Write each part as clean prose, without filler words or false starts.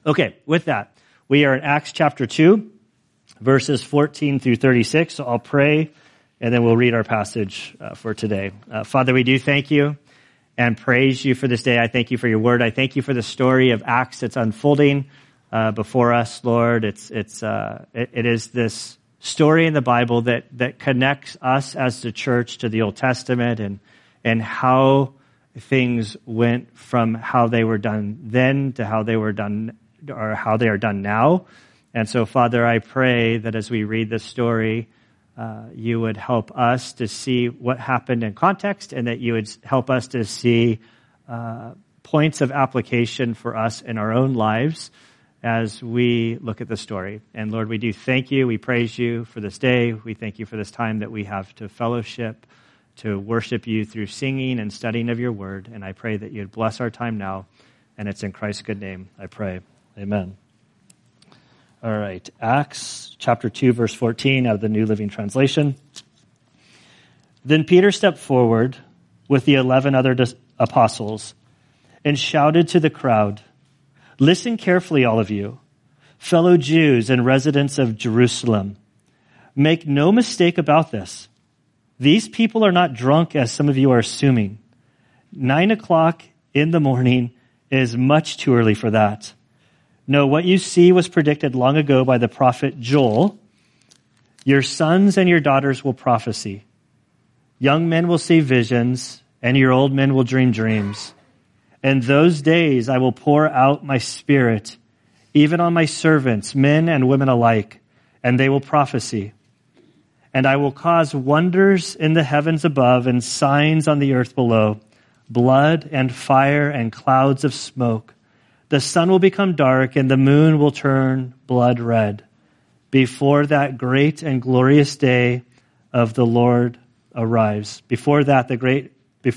Okay, with that, we are in Acts chapter 2, verses 14 through 36. So I'll pray, and then we'll read our passage for today. Father, we do thank you and praise you for this day. I thank you for your word. I thank you for the story of Acts that's unfolding before us, Lord. It is this story in the Bible that connects us as the church to the Old Testament and how things went from how they were done then to how they were done or how they are done now. And so, Father, I pray that as we read this story, you would help us to see what happened in context, and that you would help us to see points of application for us in our own lives as we look at the story. And Lord, we do thank you. We praise you for this day. We thank you for this time that we have to fellowship, to worship you through singing and studying of your word. And I pray that you'd bless our time now. And it's in Christ's good name I pray. Amen. All right, Acts chapter 2, verse 14 out of the New Living Translation. Then Peter stepped forward with the 11 other apostles and shouted to the crowd, "Listen carefully, all of you, fellow Jews and residents of Jerusalem. Make no mistake about this. These people are not drunk as some of you are assuming. 9 o'clock in the morning is much too early for that. No, what you see was predicted long ago by the prophet Joel. Your sons and your daughters will prophesy. Young men will see visions, and your old men will dream dreams. In those days I will pour out my spirit, even on my servants, men and women alike, and they will prophesy. And I will cause wonders in the heavens above and signs on the earth below, blood and fire and clouds of smoke. The sun will become dark and the moon will turn blood red before that great and glorious day of the Lord arrives. Before that great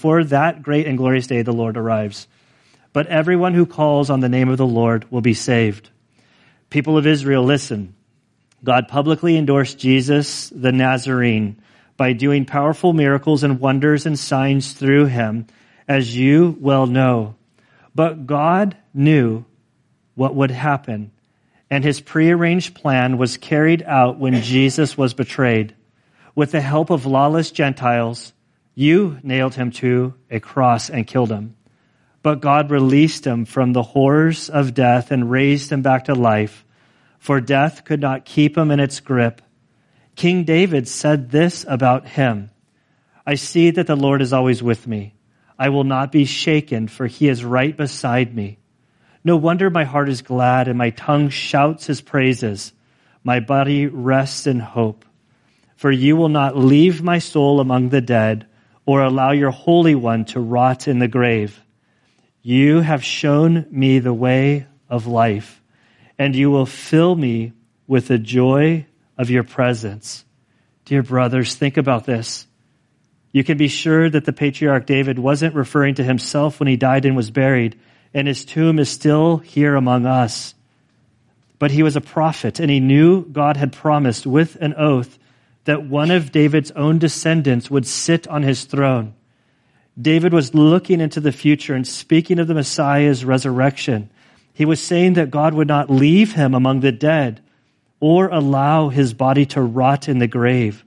and glorious day the Lord arrives. But everyone who calls on the name of the Lord will be saved. People of Israel, listen. God publicly endorsed Jesus the Nazarene by doing powerful miracles and wonders and signs through him, as you well know. But God knew what would happen, and his prearranged plan was carried out when Jesus was betrayed. With the help of lawless Gentiles, you nailed him to a cross and killed him. But God released him from the horrors of death and raised him back to life, for death could not keep him in its grip. King David said this about him, "I see that the Lord is always with me. I will not be shaken, for he is right beside me. No wonder my heart is glad and my tongue shouts his praises. My body rests in hope. For you will not leave my soul among the dead or allow your Holy One to rot in the grave. You have shown me the way of life, and you will fill me with the joy of your presence." Dear brothers, think about this. You can be sure that the patriarch David wasn't referring to himself when he died and was buried, and his tomb is still here among us. But he was a prophet, and he knew God had promised with an oath that one of David's own descendants would sit on his throne. David was looking into the future and speaking of the Messiah's resurrection. He was saying that God would not leave him among the dead or allow his body to rot in the grave.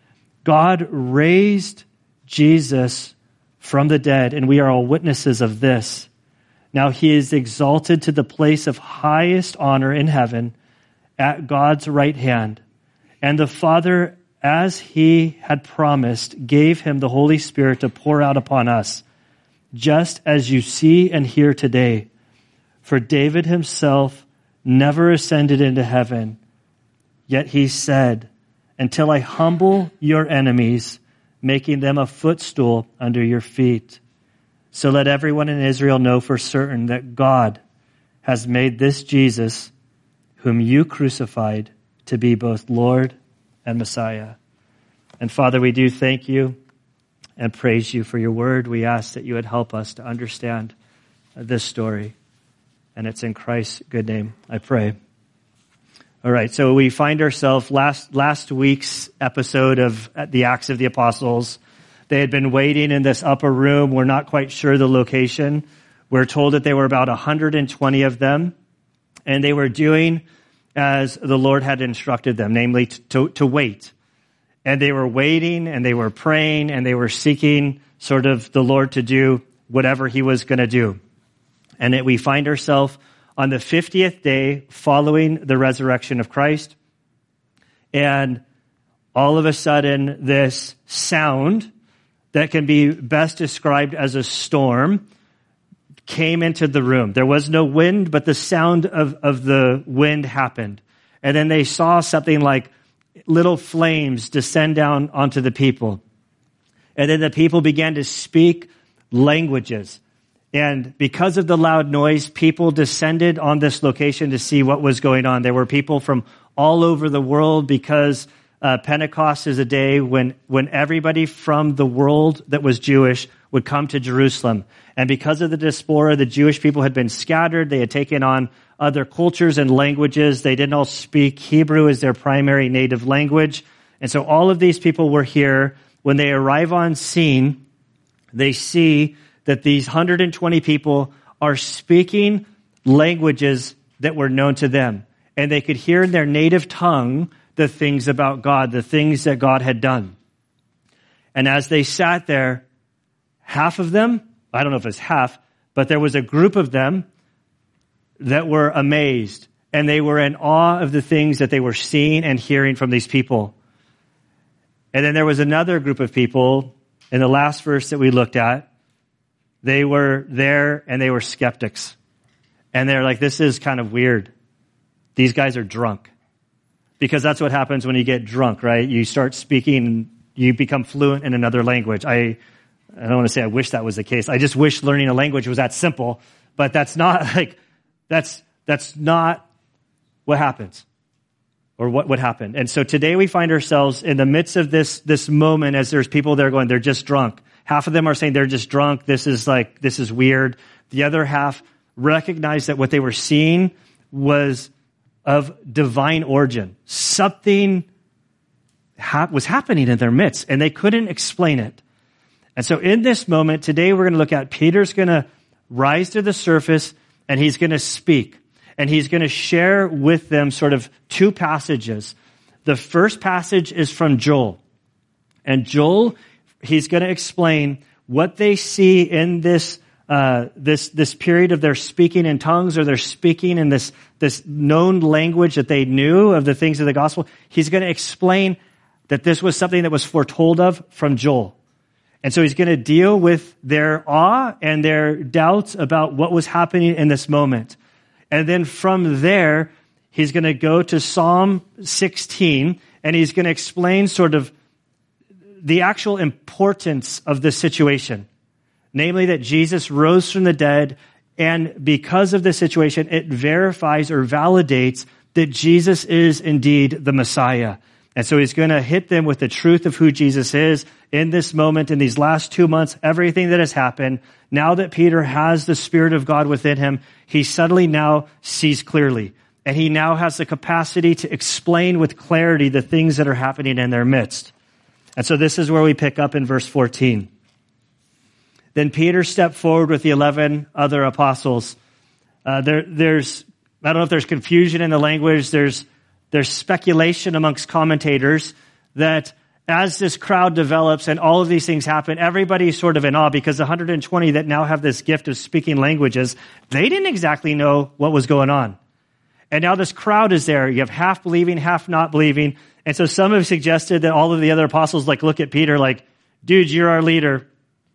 God raised Jesus from the dead, and we are all witnesses of this. Now he is exalted to the place of highest honor in heaven at God's right hand. And the Father, as he had promised, gave him the Holy Spirit to pour out upon us, just as you see and hear today. For David himself never ascended into heaven, yet he said, "Until I humble your enemies, making them a footstool under your feet." So let everyone in Israel know for certain that God has made this Jesus, whom you crucified, to be both Lord and Messiah. And Father, we do thank you and praise you for your word. We ask that you would help us to understand this story. And it's in Christ's good name I pray. All right, so we find ourselves last week's episode of the Acts of the Apostles. They had been waiting in this upper room. We're not quite sure the location. We're told that there were about 120 of them. And they were doing as the Lord had instructed them, namely to wait. And they were waiting, and they were praying, and they were seeking sort of the Lord to do whatever he was going to do. And we find ourselves on the 50th day following the resurrection of Christ. And all of a sudden, this sound that can be best described as a storm came into the room. There was no wind, but the sound of the wind happened. And then they saw something like little flames descend down onto the people. And then the people began to speak languages. And because of the loud noise, people descended on this location to see what was going on. There were people from all over the world because Pentecost is a day when everybody from the world that was Jewish would come to Jerusalem. And because of the diaspora, the Jewish people had been scattered. They had taken on other cultures and languages. They didn't all speak Hebrew as their primary native language. And so all of these people were here. When they arrive on scene, they see that these 120 people are speaking languages that were known to them. And they could hear in their native tongue the things about God, the things that God had done. And as they sat there, half of them, I don't know if it's half, but there was a group of them that were amazed. And they were in awe of the things that they were seeing and hearing from these people. And then there was another group of people in the last verse that we looked at. They were there and they were skeptics. And they're like, this is kind of weird. These guys are drunk. Because that's what happens when you get drunk, right? You start speaking and you become fluent in another language. I don't want to say I wish that was the case. I just wish learning a language was that simple. But that's not that's not what happens. Or what would happen. And so today we find ourselves in the midst of this moment as there's people there going, they're just drunk. Half of them are saying they're just drunk. This is weird. The other half recognized that what they were seeing was of divine origin. Something was happening in their midst, and they couldn't explain it. And so in this moment, today we're going to look at Peter's going to rise to the surface, and he's going to speak. And he's going to share with them sort of two passages. The first passage is from Joel. And Joel, he's going to explain what they see in this period of their speaking in tongues, or they're speaking in this known language that they knew of the things of the gospel. He's going to explain that this was something that was foretold of from Joel. And so he's going to deal with their awe and their doubts about what was happening in this moment. And then from there, he's going to go to Psalm 16, and he's going to explain sort of the actual importance of this situation. Namely that Jesus rose from the dead, and because of this situation, it verifies or validates that Jesus is indeed the Messiah. And so he's going to hit them with the truth of who Jesus is in this moment, in these last 2 months, everything that has happened. Now that Peter has the Spirit of God within him, he suddenly now sees clearly. And he now has the capacity to explain with clarity the things that are happening in their midst. And so this is where we pick up in verse 14. Then Peter stepped forward with the 11 other apostles. There's I don't know if there's confusion in the language. There's speculation amongst commentators that as this crowd develops and all of these things happen, everybody's sort of in awe because the 120 that now have this gift of speaking languages, they didn't exactly know what was going on. And now this crowd is there. You have half believing, half not believing. And so some have suggested that all of the other apostles look at Peter like, dude, you're our leader.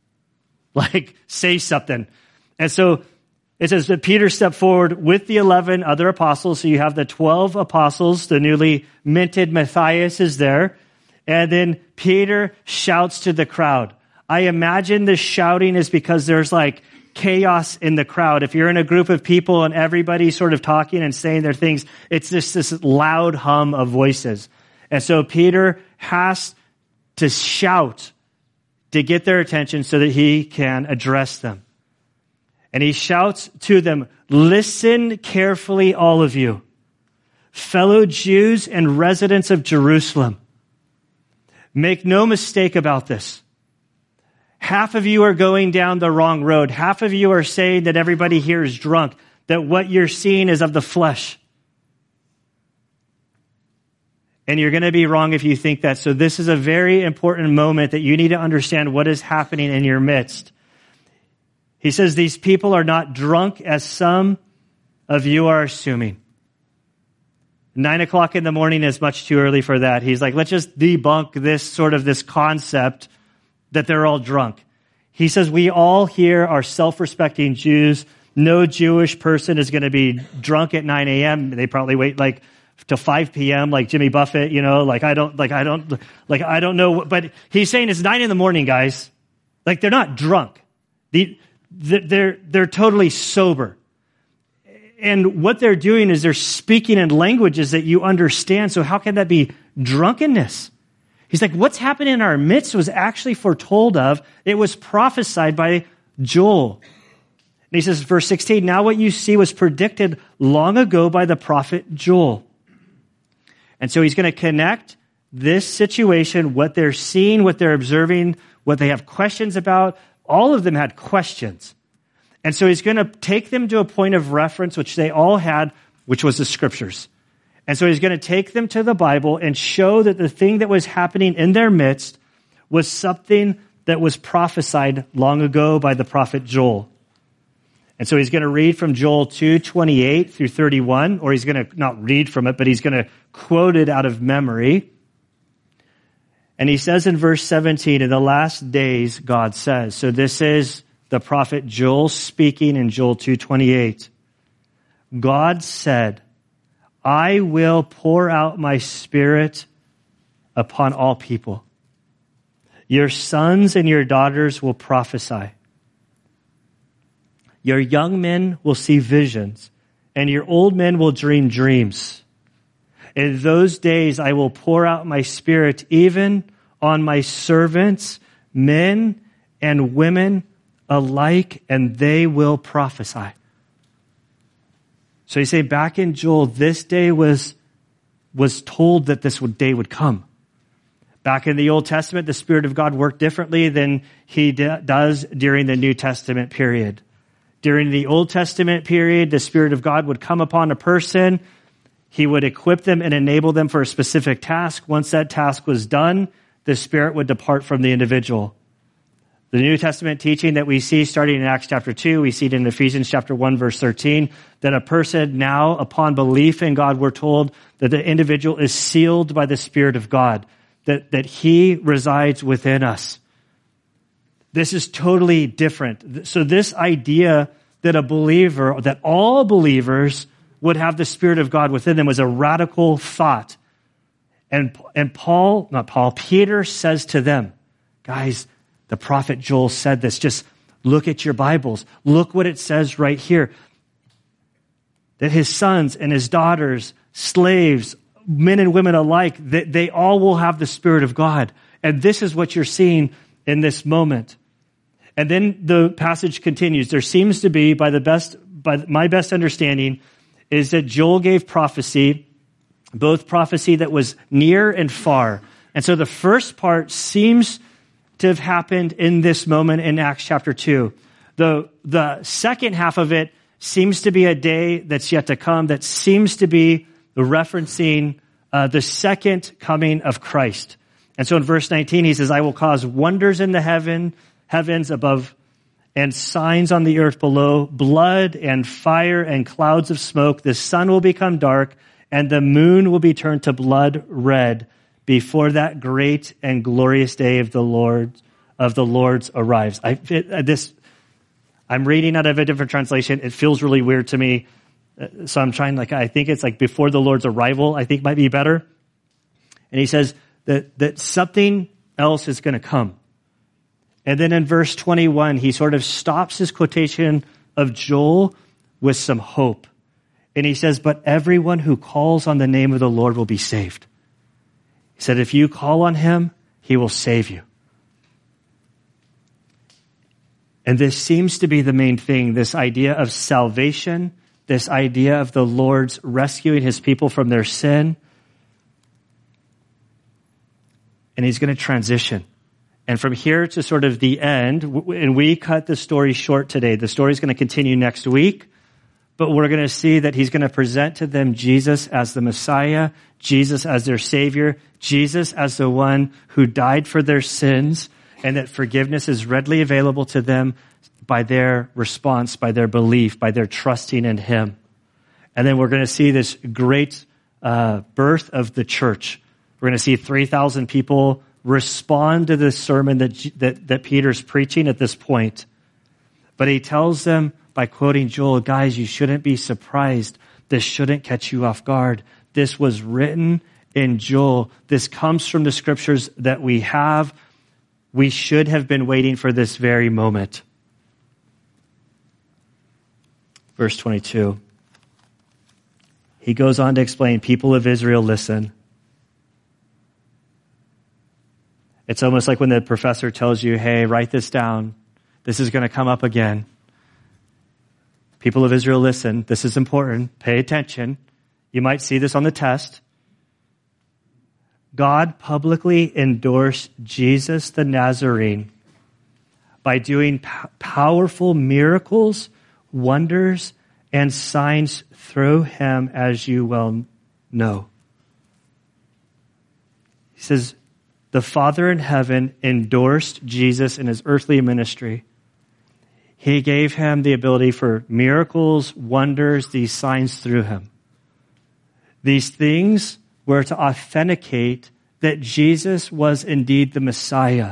Say something. And so it says that Peter stepped forward with the 11 other apostles. So you have the 12 apostles, the newly minted Matthias is there. And then Peter shouts to the crowd. I imagine this shouting is because there's chaos in the crowd. If you're in a group of people and everybody's sort of talking and saying their things, it's just this loud hum of voices. And so Peter has to shout to get their attention so that he can address them. And he shouts to them, listen carefully, all of you, fellow Jews and residents of Jerusalem. Make no mistake about this. Half of you are going down the wrong road. Half of you are saying that everybody here is drunk. that what you're seeing is of the flesh. And you're going to be wrong if you think that. So this is a very important moment that you need to understand what is happening in your midst. He says, these people are not drunk as some of you are assuming. 9 o'clock in the morning is much too early for that. He's like, let's just debunk this concept that they're all drunk. He says, we all here are self-respecting Jews. No Jewish person is going to be drunk at 9 a.m. They probably wait to 5 p.m. like Jimmy Buffett, I don't know. But he's saying it's 9 in the morning, guys. Like, they're not drunk. They're totally sober. And what they're doing is they're speaking in languages that you understand. So how can that be drunkenness? He's like, what's happening in our midst was actually foretold of. It was prophesied by Joel. And he says, verse 16, now what you see was predicted long ago by the prophet Joel. And so he's going to connect this situation, what they're seeing, what they're observing, what they have questions about. All of them had questions. And so he's going to take them to a point of reference, which they all had, which was the scriptures. And so he's going to take them to the Bible and show that the thing that was happening in their midst was something that was prophesied long ago by the prophet Joel. And so he's going to read from Joel 2:28 through 31, or he's going to not read from it, but he's going to quote it out of memory. And he says in verse 17, in the last days, God says, so this is the prophet Joel speaking in Joel 2:28. God said, I will pour out my spirit upon all people. Your sons and your daughters will prophesy. Your young men will see visions, and your old men will dream dreams. In those days I will pour out my spirit even on my servants, men and women alike, and they will prophesy. So you say back in Joel, this day was told that this day would come. Back in the Old Testament, the Spirit of God worked differently than he does during the New Testament period. During the Old Testament period, the Spirit of God would come upon a person. He would equip them and enable them for a specific task. Once that task was done, the Spirit would depart from the individual. The New Testament teaching that we see starting in Acts chapter 2, we see it in Ephesians chapter 1, verse 13, that a person now, upon belief in God, we're told that the individual is sealed by the Spirit of God, that he resides within us. This is totally different. So this idea that a believer, that all believers would have the Spirit of God within them was a radical thought. And Peter says to them, guys, the prophet Joel said this. Just look at your Bibles. Look what it says right here. That his sons and his daughters, slaves, men and women alike, that they all will have the Spirit of God. And this is what you're seeing in this moment. And then the passage continues. There seems to be, by my best understanding, is that Joel gave prophecy, both prophecy that was near and far. And so the first part seems to have happened in this moment in Acts chapter 2. The second half of it seems to be a day that's yet to come, that seems to be referencing the second coming of Christ. And so in verse 19, he says, I will cause wonders in the heavens above and signs on the earth below, blood and fire and clouds of smoke. The sun will become dark and the moon will be turned to blood red before that great and glorious day of the Lord's arrives. I'm reading out of a different translation. It feels really weird to me. So I'm trying, I think it's before the Lord's arrival, I think might be better. And he says that something else is going to come. And then in verse 21, he sort of stops his quotation of Joel with some hope. And he says, but everyone who calls on the name of the Lord will be saved. He said, if you call on him, he will save you. And this seems to be the main thing, this idea of salvation, this idea of the Lord's rescuing his people from their sin. And he's going to transition. And from here to sort of the end, and we cut the story short today. The story is going to continue next week. but we're going to see that he's going to present to them Jesus as the Messiah, Jesus as their Savior, Jesus as the one who died for their sins, and that forgiveness is readily available to them by their response, by their belief, by their trusting in him. And then we're going to see this great birth of the church. We're going to see 3,000 people respond to this sermon that Peter's preaching at this point. But he tells them by quoting Joel, guys, you shouldn't be surprised. This shouldn't catch you off guard. This was written in Joel. This comes from the scriptures that we have. We should have been waiting for this very moment. Verse 22. He goes on to explain, people of Israel, listen. It's almost like when the professor tells you, hey, write this down. This is going to come up again. People of Israel, listen. This is important. Pay attention. You might see this on the test. God publicly endorsed Jesus the Nazarene by doing powerful miracles, wonders, and signs through him, as you well know. He says, the Father in heaven endorsed Jesus in his earthly ministry. He gave him the ability for miracles, wonders, these signs through him. These things were to authenticate that Jesus was indeed the Messiah.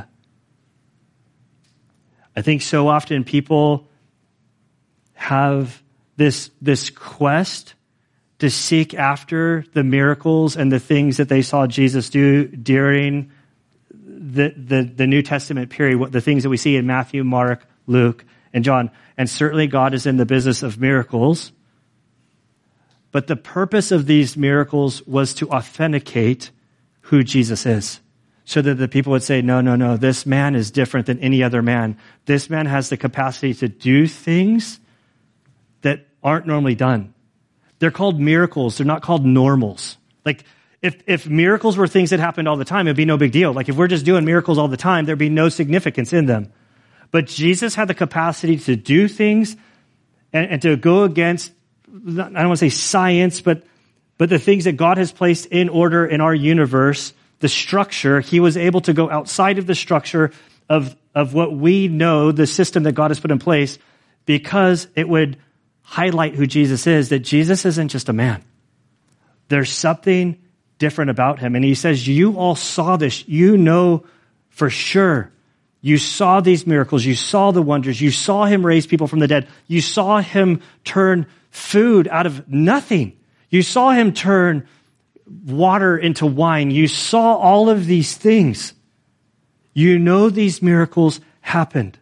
I think so often people have this quest to seek after the miracles and the things that they saw Jesus do during the New Testament period, the things that we see in Matthew, Mark, Luke, and John. And certainly God is in the business of miracles. But the purpose of these miracles was to authenticate who Jesus is, so that the people would say, no, this man is different than any other man. This man has the capacity to do things that aren't normally done. They're called miracles. They're not called normals. Like, if miracles were things that happened all the time, it'd be no big deal. Like, if we're just doing miracles all the time, there'd be no significance in them. But Jesus had the capacity to do things and to go against, I don't want to say science, but the things that God has placed in order in our universe, the structure. He was able to go outside of the structure of what we know, the system that God has put in place, because it would highlight who Jesus is, that Jesus isn't just a man. There's something different about him. And he says, you all saw this. You know for sure. You saw these miracles. You saw the wonders. You saw him raise people from the dead. You saw him turn food out of nothing. You saw him turn water into wine. You saw all of these things. You know these miracles happened.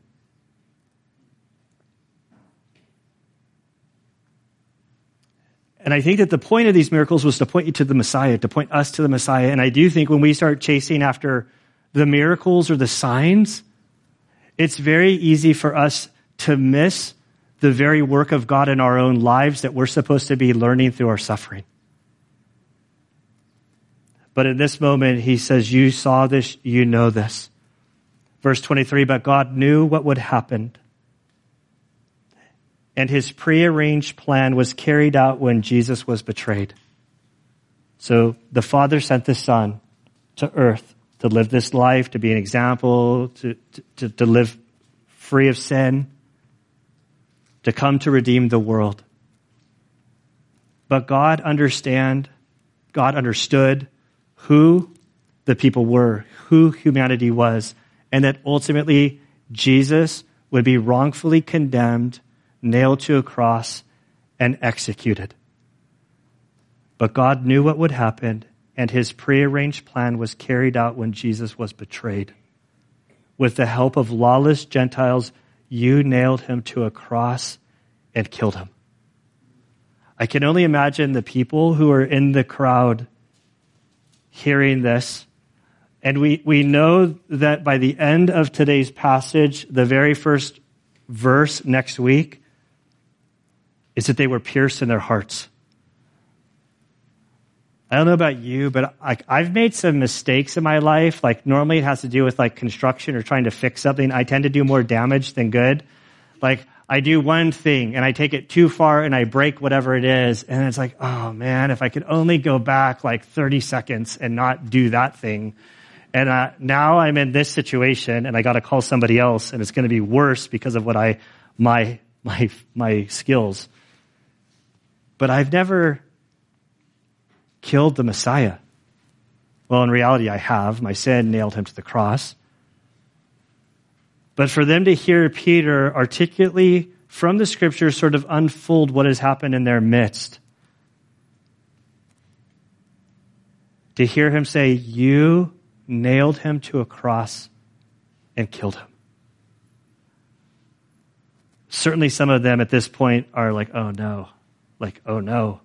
And I think that the point of these miracles was to point you to the Messiah, to point us to the Messiah. And I do think when we start chasing after the miracles or the signs, it's very easy for us to miss the very work of God in our own lives that we're supposed to be learning through our suffering. But in this moment, he says, you saw this, you know this. Verse 23, but God knew what would happen. And his prearranged plan was carried out when Jesus was betrayed. So the Father sent the Son to earth to live this life, to be an example, to live free of sin, to come to redeem the world. But God understood who the people were, who humanity was, and that ultimately Jesus would be wrongfully condemned, nailed to a cross, and executed. But God knew what would happen, and his prearranged plan was carried out when Jesus was betrayed. With the help of lawless Gentiles, you nailed him to a cross and killed him. I can only imagine the people who are in the crowd hearing this. And we know that by the end of today's passage, the very first verse next week is that they were pierced in their hearts. I don't know about you, but I've made some mistakes in my life. Like, normally it has to do with like construction or trying to fix something. I tend to do more damage than good. Like, I do one thing and I take it too far and I break whatever it is. And it's like, oh man, if I could only go back like 30 seconds and not do that thing. And now I'm in this situation and I got to call somebody else and it's going to be worse because of what my skills. But I've never killed the Messiah. Well, in reality, I have. My sin nailed him to the cross. But for them to hear Peter articulately from the scriptures sort of unfold what has happened in their midst, to hear him say, you nailed him to a cross and killed him. Certainly some of them at this point are like, oh no, oh no.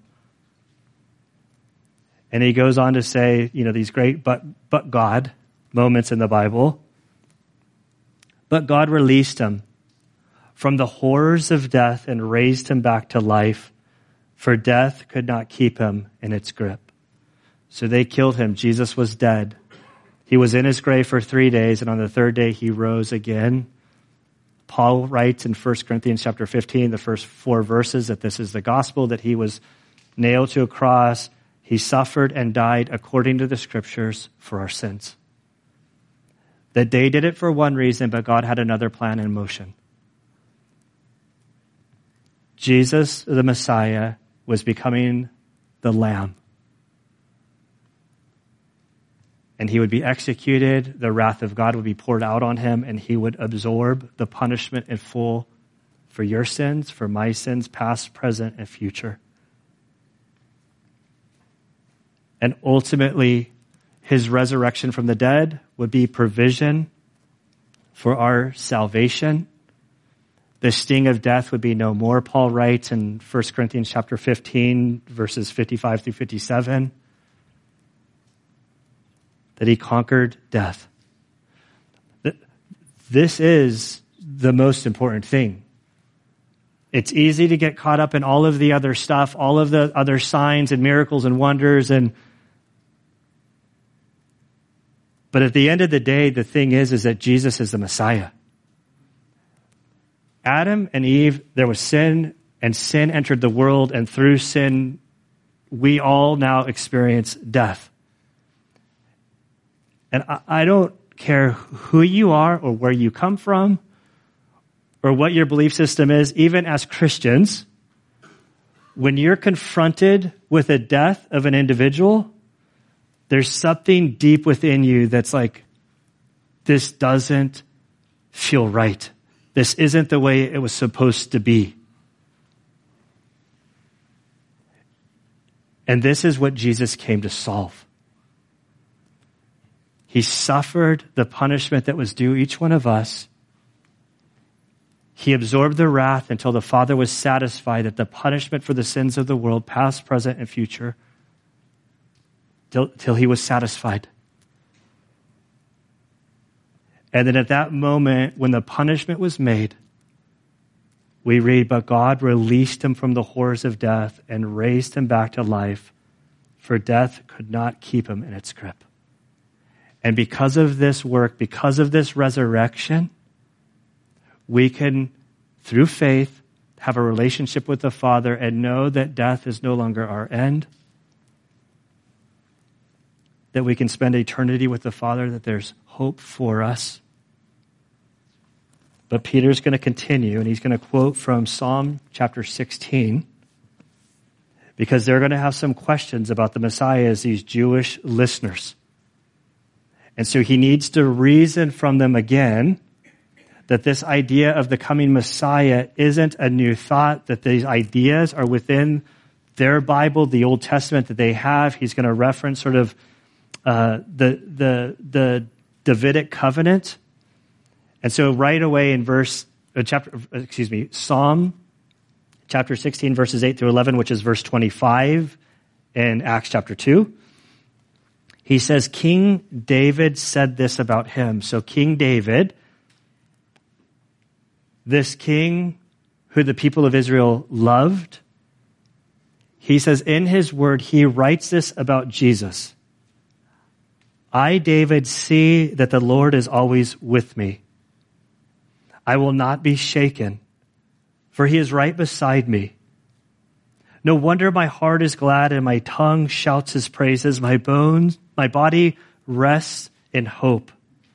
And he goes on to say, these great but God moments in the Bible. But God released him from the horrors of death and raised him back to life, for death could not keep him in its grip. So they killed him. Jesus was dead. He was in his grave for 3 days, and on the third day he rose again. Paul writes in 1 Corinthians chapter 15, the first 4 verses, that this is the gospel, that he was nailed to a cross. He suffered and died according to the scriptures for our sins. That they did it for one reason, but God had another plan in motion. Jesus, the Messiah, was becoming the Lamb. And he would be executed, the wrath of God would be poured out on him, and he would absorb the punishment in full for your sins, for my sins, past, present, and future. And ultimately, his resurrection from the dead would be provision for our salvation. The sting of death would be no more, Paul writes in 1 Corinthians chapter 15, verses 55 through 57, that he conquered death. This is the most important thing. It's easy to get caught up in all of the other stuff, all of the other signs and miracles and wonders, but at the end of the day, the thing is that Jesus is the Messiah. Adam and Eve, there was sin, and sin entered the world, and through sin, we all now experience death. And I don't care who you are or where you come from or what your belief system is, even as Christians, when you're confronted with the death of an individual, there's something deep within you that's like, this doesn't feel right. This isn't the way it was supposed to be. And this is what Jesus came to solve. He suffered the punishment that was due each one of us. He absorbed the wrath until the Father was satisfied that the punishment for the sins of the world, past, present, and future, till he was satisfied. And then at that moment, when the punishment was made, we read, but God released him from the horrors of death and raised him back to life, for death could not keep him in its grip. And because of this work, because of this resurrection, we can, through faith, have a relationship with the Father and know that death is no longer our end, that we can spend eternity with the Father, that there's hope for us. But Peter's going to continue, and he's going to quote from Psalm chapter 16, because they're going to have some questions about the Messiah as these Jewish listeners. And so he needs to reason from them again that this idea of the coming Messiah isn't a new thought, that these ideas are within their Bible, the Old Testament that they have. He's going to reference sort of the Davidic covenant. And so right away in Psalm chapter 16, verses 8 through 11, which is verse 25 in Acts chapter 2, he says, King David said this about him. So King David, this king who the people of Israel loved, he says in his word, he writes this about Jesus. I, David, see that the Lord is always with me. I will not be shaken. for he is right beside me. No wonder my heart is glad and my tongue shouts his praises. My body rests in hope.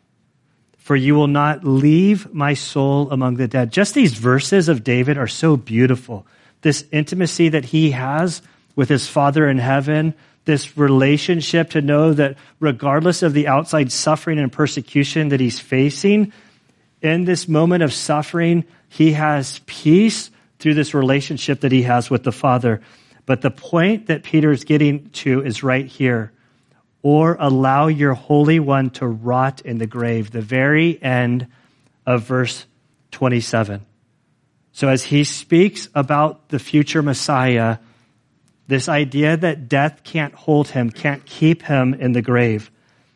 For you will not leave my soul among the dead. Just these verses of David are so beautiful. This intimacy that he has with his Father in heaven, this relationship to know that regardless of the outside suffering and persecution that he's facing, in this moment of suffering, he has peace through this relationship that he has with the Father. But the point that Peter's getting to is right here. Or allow your Holy One to rot in the grave. The very end of verse 27. So as he speaks about the future Messiah, this idea that death can't hold him, can't keep him in the grave.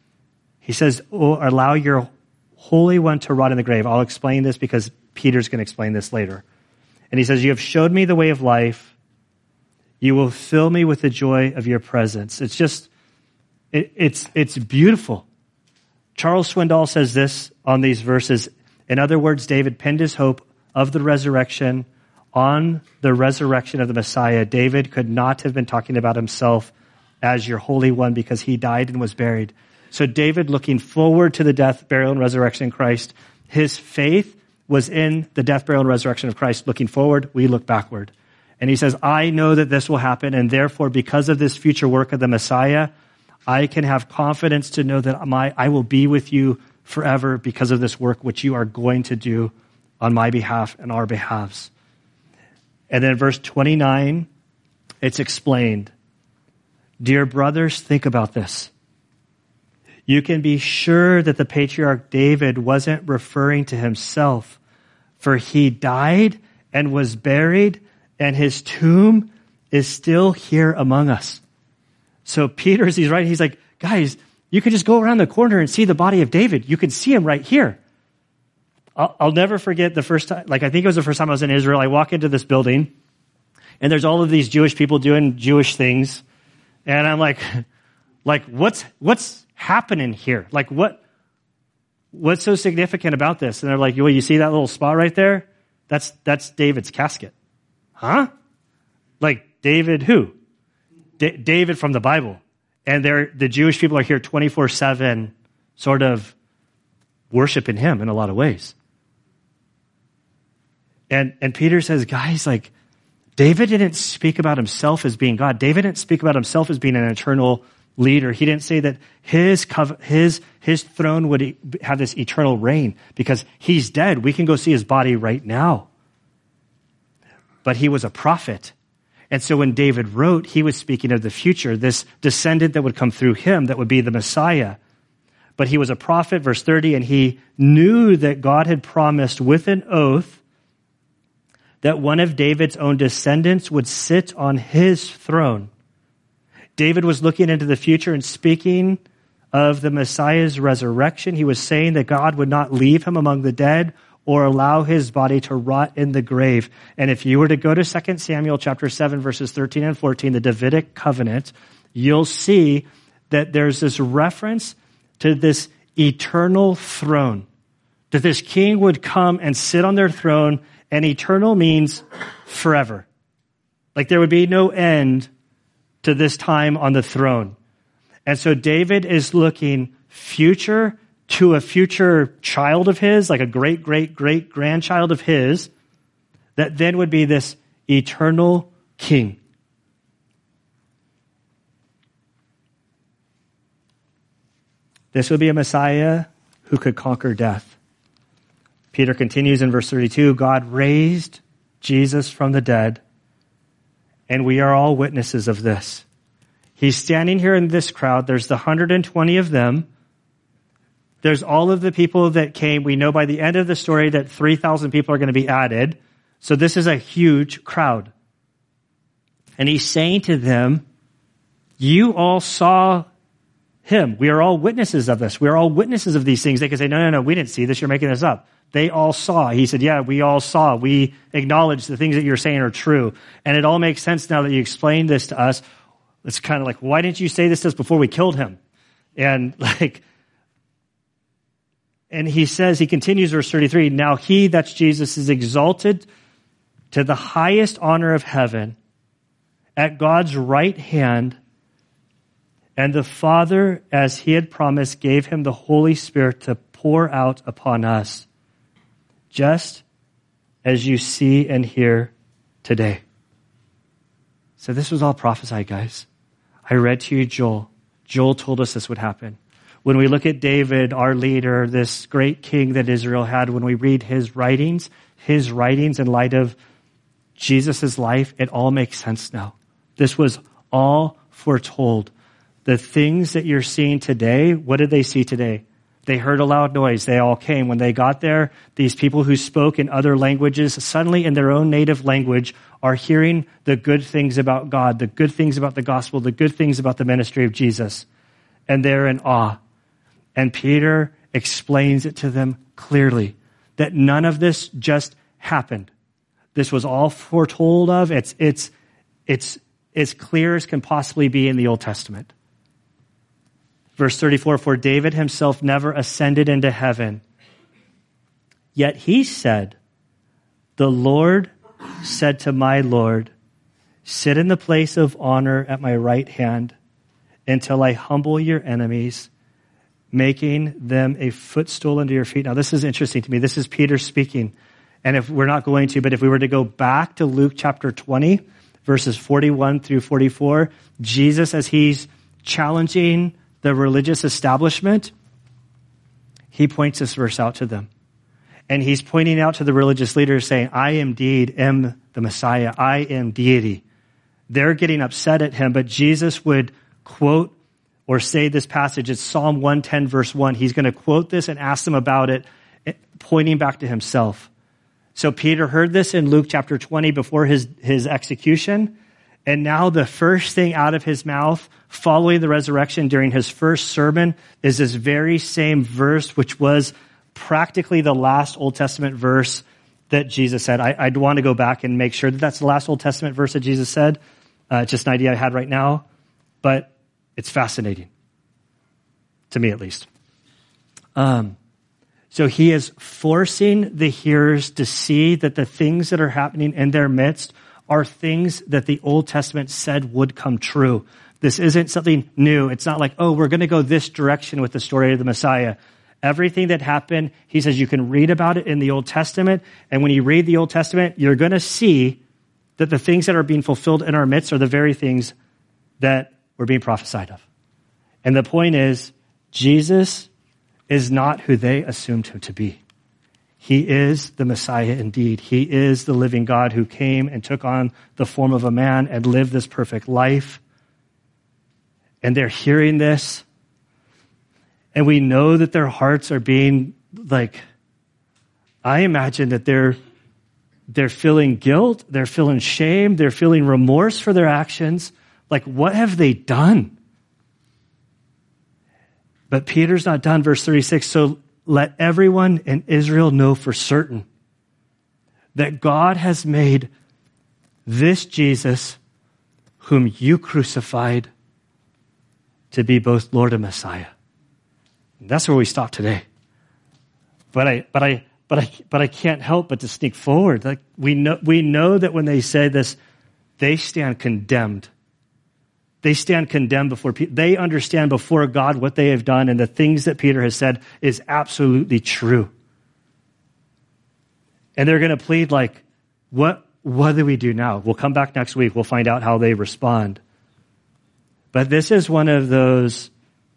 He says, or allow your Holy One to rot in the grave. I'll explain this because Peter's going to explain this later. And he says, you have showed me the way of life. You will fill me with the joy of your presence. It's just, it's beautiful. Charles Swindoll says this on these verses. In other words, David pinned his hope of the resurrection on the resurrection of the Messiah. David could not have been talking about himself as your Holy One because he died and was buried. So David, looking forward to the death, burial, and resurrection in Christ, his faith was in the death, burial, and resurrection of Christ. Looking forward, we look backward. And he says, I know that this will happen, and therefore, because of this future work of the Messiah, I can have confidence to know that I will be with you forever because of this work which you are going to do on my behalf and our behalves. And then verse 29, it's explained. Dear brothers, think about this. You can be sure that the patriarch David wasn't referring to himself, for he died and was buried, and his tomb is still here among us. So Peter, as he's writing, he's like, guys, you can just go around the corner and see the body of David. You can see him right here. I'll never forget the first time, I think it was the first time I was in Israel. I walk into this building, and there's all of these Jewish people doing Jewish things. And I'm like, what's happening here? What's so significant about this? And they're like, well, you see that little spot right there? That's David's casket. Huh? David who? David from the Bible. And the Jewish people are here 24/7, sort of worshiping him in a lot of ways. And Peter says, guys, David didn't speak about himself as being God. David didn't speak about himself as being an eternal leader. He didn't say that his throne would have this eternal reign because he's dead. We can go see his body right now. But he was a prophet. And so when David wrote, he was speaking of the future, this descendant that would come through him that would be the Messiah. But he was a prophet, verse 30, and he knew that God had promised with an oath that one of David's own descendants would sit on his throne. David was looking into the future and speaking of the Messiah's resurrection. He was saying that God would not leave him among the dead or allow his body to rot in the grave. And if you were to go to 2 Samuel chapter 7, verses 13 and 14, the Davidic covenant, you'll see that there's this reference to this eternal throne, that this king would come and sit on their throne, and eternal means forever. There would be no end to this time on the throne. And so David is looking future to a future child of his, like a great, great, great grandchild of his, that then would be this eternal king. This would be a Messiah who could conquer death. Peter continues in verse 32, God raised Jesus from the dead, and we are all witnesses of this. He's standing here in this crowd. There's the 120 of them. There's all of the people that came. We know by the end of the story that 3,000 people are going to be added. So this is a huge crowd. And he's saying to them, you all saw him. We are all witnesses of this. We are all witnesses of these things. They can say, no, we didn't see this. You're making this up. They all saw. He said, yeah, we all saw. We acknowledge the things that you're saying are true. And it all makes sense now that you explained this to us. It's kind of like, why didn't you say this to us before we killed him? And and he says, he continues verse 33, now he, that's Jesus, is exalted to the highest honor of heaven at God's right hand, and the Father, as he had promised, gave him the Holy Spirit to pour out upon us, just as you see and hear today. So this was all prophesied, guys. I read to you Joel. Joel told us this would happen. When we look at David, our leader, this great king that Israel had, when we read his writings in light of Jesus' life, it all makes sense now. This was all foretold. The things that you're seeing today, what did they see today? They heard a loud noise. They all came. When they got there, these people who spoke in other languages, suddenly in their own native language, are hearing the good things about God, the good things about the gospel, the good things about the ministry of Jesus. And they're in awe. And Peter explains it to them clearly, that none of this just happened. This was all foretold of. It's as clear as can possibly be in the Old Testament. Verse 34, for David himself never ascended into heaven. Yet he said, the Lord said to my Lord, sit in the place of honor at my right hand until I humble your enemies, making them a footstool under your feet. Now, this is interesting to me. This is Peter speaking. And if we're not going to, but if we were to go back to Luke chapter 20, verses 41 through 44, Jesus, as he's challenging the religious establishment, he points this verse out to them. And he's pointing out to the religious leaders saying, I indeed am the Messiah. I am deity. They're getting upset at him, but Jesus would quote or say this passage. It's Psalm 110, verse 1. He's going to quote this and ask them about it, pointing back to himself. So Peter heard this in Luke chapter 20 before his execution. And now the first thing out of his mouth following the resurrection during his first sermon is this very same verse, which was practically the last Old Testament verse that Jesus said. I'd want to go back and make sure that that's the last Old Testament verse that Jesus said. Just an idea I had right now. But it's fascinating. To me, at least. So he is forcing the hearers to see that the things that are happening in their midst are things that the Old Testament said would come true. This isn't something new. It's not like, oh, we're going to go this direction with the story of the Messiah. Everything that happened, he says you can read about it in the Old Testament. And when you read the Old Testament, you're going to see that the things that are being fulfilled in our midst are the very things that were being prophesied of. And the point is, Jesus is not who they assumed him to be. He is the Messiah indeed. He is the living God who came and took on the form of a man and lived this perfect life. And they're hearing this. And we know that their hearts are being like, I imagine that they're feeling guilt, they're feeling shame, they're feeling remorse for their actions. Like, what have they done? But Peter's not done. Verse 36, so let everyone in Israel know for certain that God has made this Jesus, whom you crucified, to be both Lord and Messiah. And that's where we stop today. But I can't help but to sneak forward. Like we know that when they say this, they stand condemned. They stand condemned before people. They understand before God what they have done, and the things that Peter has said is absolutely true. And they're going to plead like, what do we do now? We'll come back next week. We'll find out how they respond. But this is one of those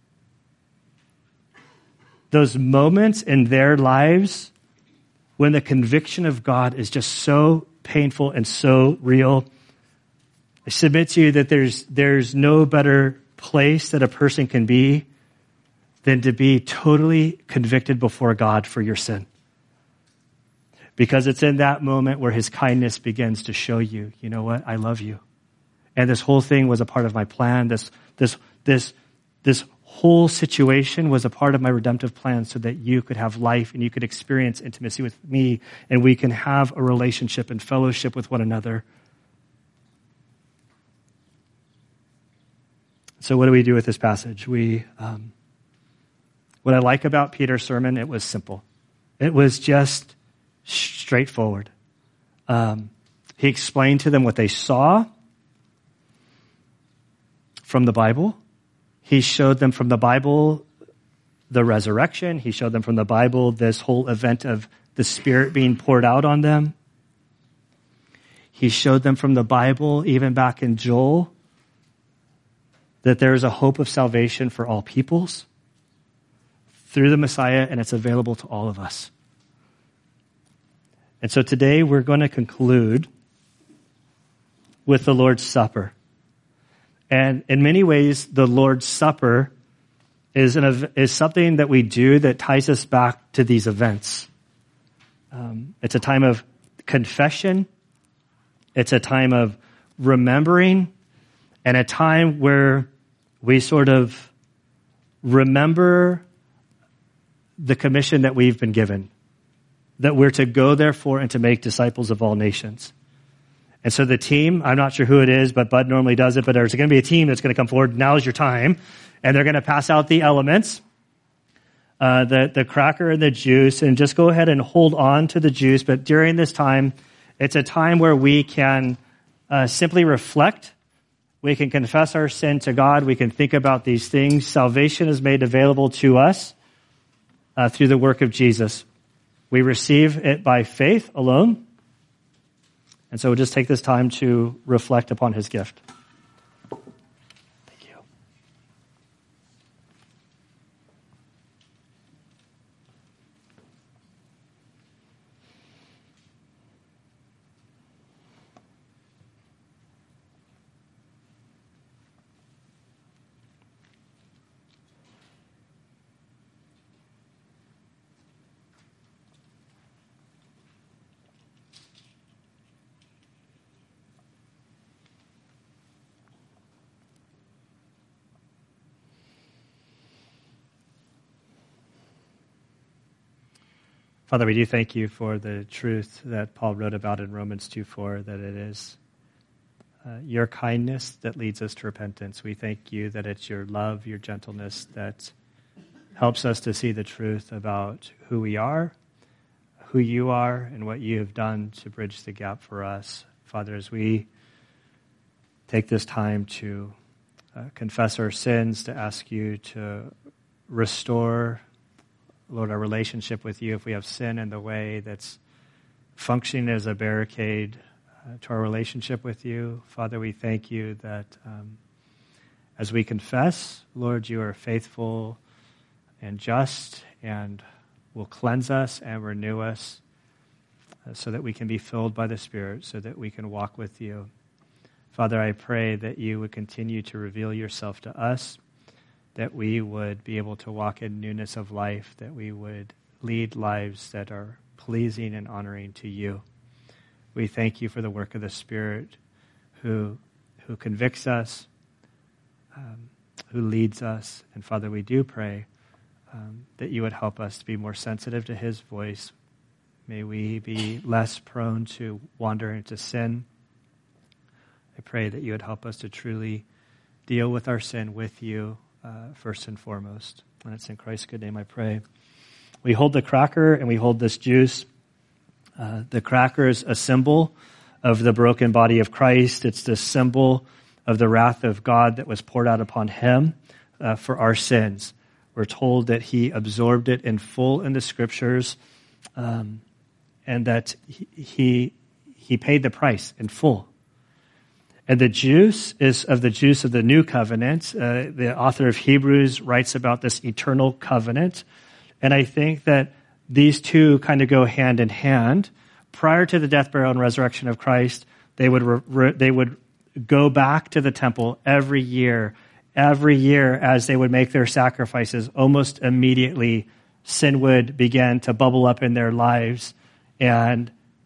moments in their lives when the conviction of God is just so painful and so real. I submit to you that there's no better place that a person can be than to be totally convicted before God for your sin. Because it's in that moment where his kindness begins to show you, you know what, I love you. And this whole thing was a part of my plan. This whole situation was a part of my redemptive plan so that you could have life and you could experience intimacy with me and we can have a relationship and fellowship with one another. So what do we do with this passage? What I like about Peter's sermon, it was simple. It was just straightforward. He explained to them what they saw from the Bible. He showed them from the Bible the resurrection. He showed them from the Bible this whole event of the Spirit being poured out on them. He showed them from the Bible, even back in Joel, that there is a hope of salvation for all peoples through the Messiah, and it's available to all of us. And so today we're going to conclude with the Lord's Supper. And in many ways, the Lord's Supper is something that we do that ties us back to these events. It's a time of confession. It's a time of remembering, and a time where we sort of remember the commission that we've been given, that we're to go therefore and to make disciples of all nations. And so the team, I'm not sure who it is, but Bud normally does it, but there's going to be a team that's going to come forward. Now's your time. And they're going to pass out the elements, the cracker and the juice, and just go ahead and hold on to the juice. But during this time, it's a time where we can simply reflect. We can confess our sin to God. We can think about these things. Salvation is made available to us through the work of Jesus. We receive it by faith alone. And so we'll just take this time to reflect upon his gift. Thank you. Father, we do thank you for the truth that Paul wrote about in Romans 2:4, that it is your kindness that leads us to repentance. We thank you that it's your love, your gentleness that helps us to see the truth about who we are, who you are, and what you have done to bridge the gap for us. Father, as we take this time to confess our sins, to ask you to restore, Lord, our relationship with you, if we have sin in the way that's functioning as a barricade to our relationship with you, Father, we thank you that as we confess, Lord, you are faithful and just and will cleanse us and renew us so that we can be filled by the Spirit, so that we can walk with you. Father, I pray that you would continue to reveal yourself to us, that we would be able to walk in newness of life, that we would lead lives that are pleasing and honoring to you. We thank you for the work of the Spirit who convicts us, who leads us. And Father, we do pray that you would help us to be more sensitive to his voice. May we be less prone to wander into sin. I pray that you would help us to truly deal with our sin with you, first and foremost. And it's in Christ's good name I pray. We hold the cracker and we hold this juice. The cracker is a symbol of the broken body of Christ. It's the symbol of the wrath of God that was poured out upon him for our sins. We're told that he absorbed it in full in the scriptures, and that he paid the price in full. And the juice is of the juice of the new covenant. The author of Hebrews writes about this eternal covenant. And I think that these two kind of go hand in hand. Prior to the death, burial, and resurrection of Christ, they would go back to the temple every year as they would make their sacrifices. Almost immediately, sin would begin to bubble up in their lives, and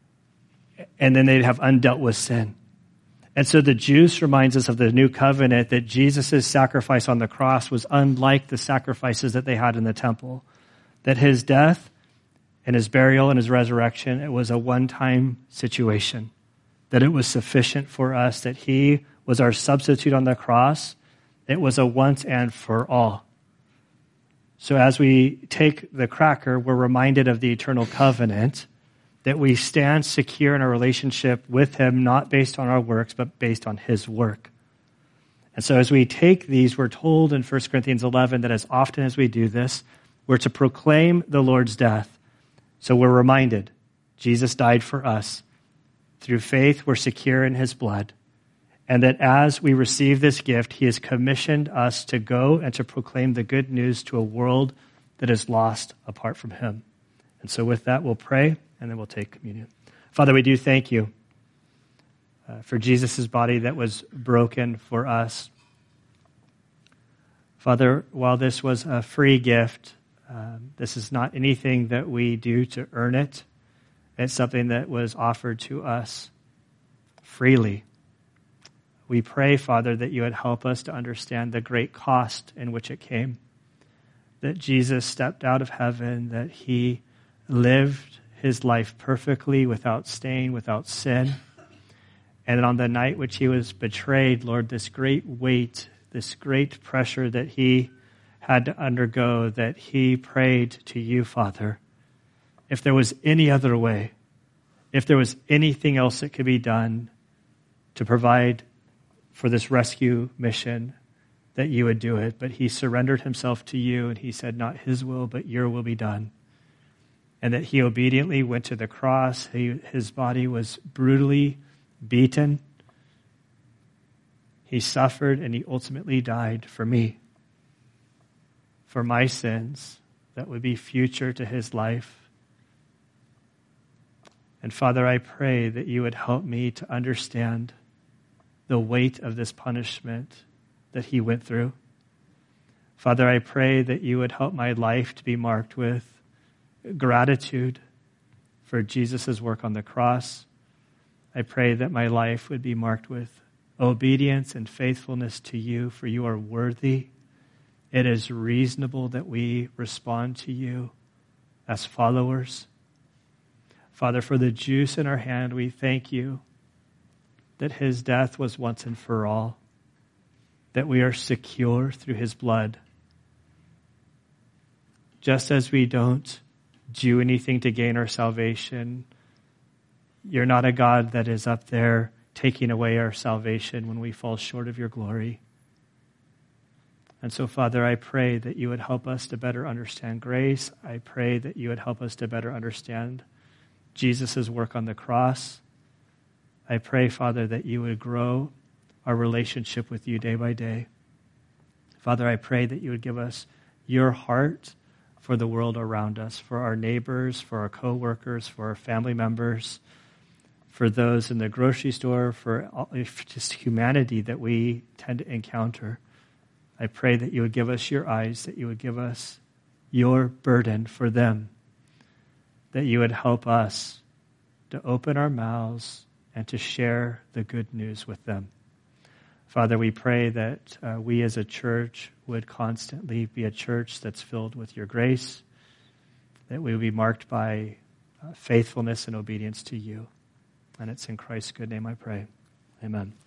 then they'd have undealt with sin. And so the juice reminds us of the new covenant, that Jesus' sacrifice on the cross was unlike the sacrifices that they had in the temple. That his death and his burial and his resurrection, it was a one-time situation. That it was sufficient for us, that he was our substitute on the cross. It was a once and for all. So as we take the cracker, we're reminded of the eternal covenant that we stand secure in our relationship with him, not based on our works, but based on his work. And so as we take these, we're told in 1 Corinthians 11 that as often as we do this, we're to proclaim the Lord's death. So we're reminded, Jesus died for us. Through faith, we're secure in his blood. And that as we receive this gift, he has commissioned us to go and to proclaim the good news to a world that is lost apart from him. And so with that, we'll pray, and then we'll take communion. Father, we do thank you for Jesus' body that was broken for us. Father, while this was a free gift, this is not anything that we do to earn it. It's something that was offered to us freely. We pray, Father, that you would help us to understand the great cost in which it came, that Jesus stepped out of heaven, that he lived his life perfectly, without stain, without sin. And on the night which he was betrayed, Lord, this great weight, this great pressure that he had to undergo, that he prayed to you, Father, if there was any other way, if there was anything else that could be done to provide for this rescue mission, that you would do it. But he surrendered himself to you, and he said, not his will, but your will be done. And that he obediently went to the cross. His body was brutally beaten. He suffered, and he ultimately died for me, for my sins that would be future to his life. And Father, I pray that you would help me to understand the weight of this punishment that he went through. Father, I pray that you would help my life to be marked with gratitude for Jesus' work on the cross. I pray that my life would be marked with obedience and faithfulness to you, for you are worthy. It is reasonable that we respond to you as followers. Father, for the juice in our hand, we thank you that his death was once and for all, that we are secure through his blood. Just as we don't do anything to gain our salvation, you're not a God that is up there taking away our salvation when we fall short of your glory. And so, Father, I pray that you would help us to better understand grace. I pray that you would help us to better understand Jesus' work on the cross. I pray, Father, that you would grow our relationship with you day by day. Father, I pray that you would give us your heart for the world around us, for our neighbors, for our co-workers, for our family members, for those in the grocery store, for just humanity that we tend to encounter. I pray that you would give us your eyes, that you would give us your burden for them, that you would help us to open our mouths and to share the good news with them. Father, we pray that we as a church would constantly be a church that's filled with your grace, that we would be marked by faithfulness and obedience to you. And it's in Christ's good name I pray. Amen.